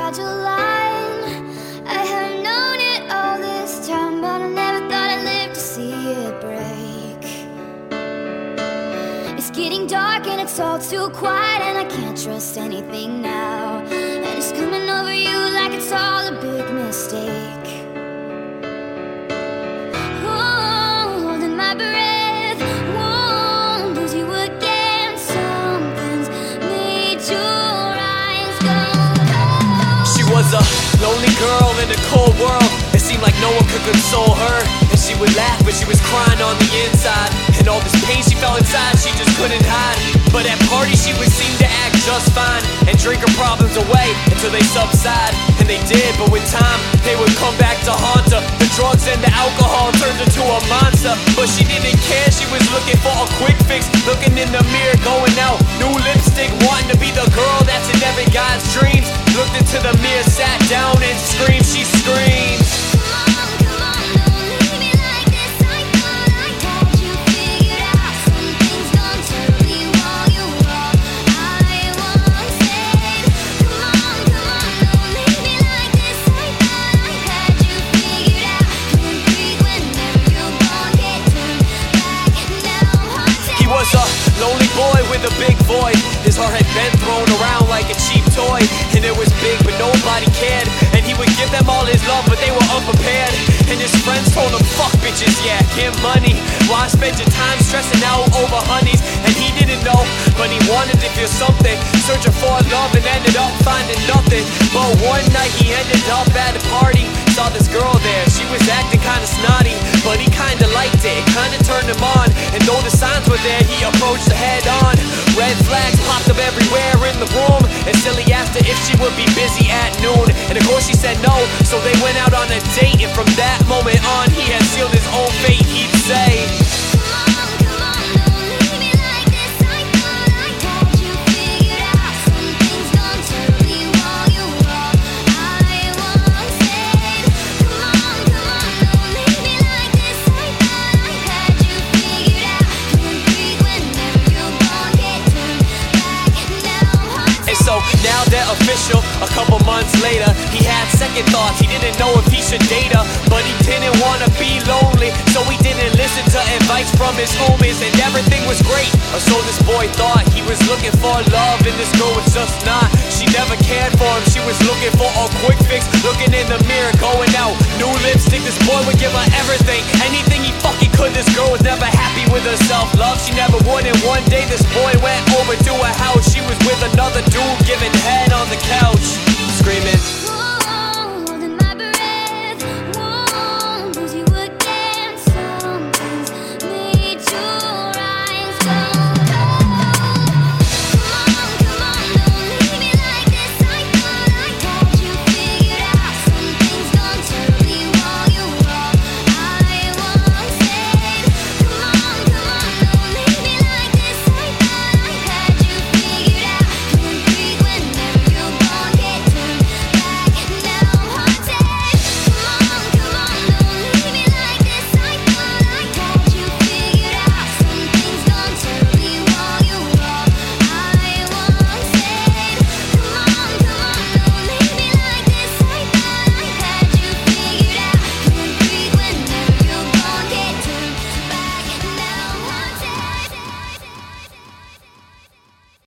fragile line. I have known it all this time, but I never thought I'd live to see it break. It's getting dark and it's all too quiet, and I can't trust anything now. And it's coming over you like it's all a big mistake. Oh, holding my breath, won't lose you again. Something's made your eyes go cold. She was a lonely girl in a cold world. It seemed like no one could console her, and she would laugh, but she was crying on the inside. And all this pain she felt inside, she just couldn't hide. But at parties she would seem to act just fine, and drink her problems away until they subside. And they did, but with time, they would come back to haunt her. The drugs and the alcohol turned her to a monster. But she didn't care, she was looking for a quick fix. Looking in the mirror, going out, new lipstick, wanting to be the girl that's in every guy's dreams. Looked into the mirror, sat down and screamed, she screamed. Lonely boy with a big void. His heart had been thrown around like a cheap toy, and it was big but nobody cared. And he would give them all his love, but they were unprepared. And his friends told him, fuck bitches, yeah, get money. Why spend your time stressing out over honeys? And he didn't know, but he wanted to feel something, searching for love and ended up finding nothing. But one night he ended up at a party, saw this girl there, she was acting kinda snotty, but he kinda liked it, it kinda turned him on. And though the signs were there, he approached her head on. Red flags popped up everywhere in the room, and still he asked her if she would be busy at noon. And of course she said no, so they went out on a date. And from that moment on, he had sealed his own fate, he'd say. So now they're official, a couple months later. He had second thoughts, he didn't know if he should date her, but he didn't wanna be lonely, so he didn't listen to advice from his homies. And everything was great, or so this boy thought. He was looking for love, and this girl was just not. She never cared for him, she was looking for a quick fix. Looking in the mirror, going out, new lipstick. This boy would give her everything, anything he fucking could. This girl was never happy with her self-love, she never would. And one day this boy went over to her house, she was with another dude, giving head on the